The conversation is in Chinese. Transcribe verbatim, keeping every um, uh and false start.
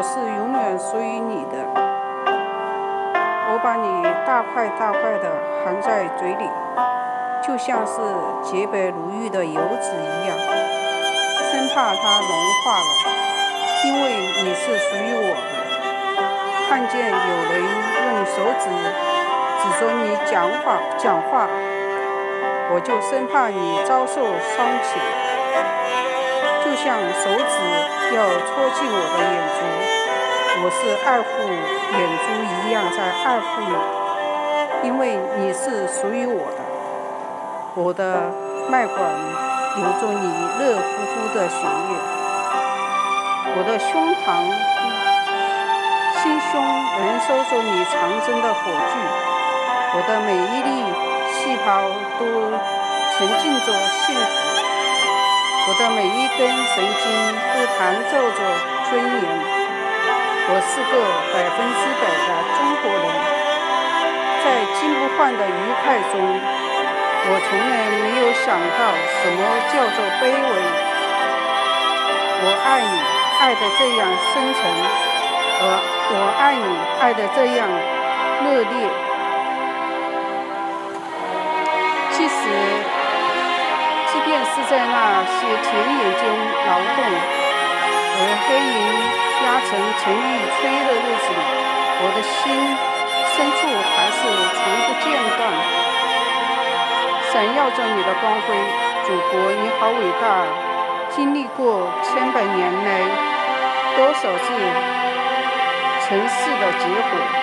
我是永远属于你的。我把你大块大块的含在嘴里，就像是洁白如玉的油脂一样，生怕它融化了，因为你是属于我的。看见有人用手指指着你讲话讲话，我就生怕你遭受伤情，就像手指要戳进我的眼珠，我是爱护眼珠一样在爱护你，因为你是属于我的。我的脉管流着你热乎乎的血液，我的胸膛心胸燃烧着你长征的火炬，我的每一粒细胞都沉浸着幸福，我的每一根神经都弹奏着尊严。我是个百分之百的中国人，在金不换的愉快中，我从来没有想到什么叫做卑微。我爱你，爱得这样深沉，而我爱你，爱得这样热烈。即使，即便是在那些田野间劳动，而黑云压成沉郁吹的日子里，我的心深处还是从不间断，闪耀着你的光辉。祖国，你好伟大！经历过千百年来多少次尘世的劫火，